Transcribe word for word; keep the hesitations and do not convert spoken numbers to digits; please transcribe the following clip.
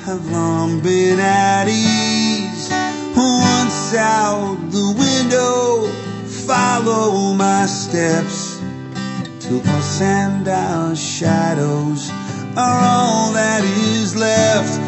have long been at ease. Once out the window, follow my steps till us and our shadows are all that is left.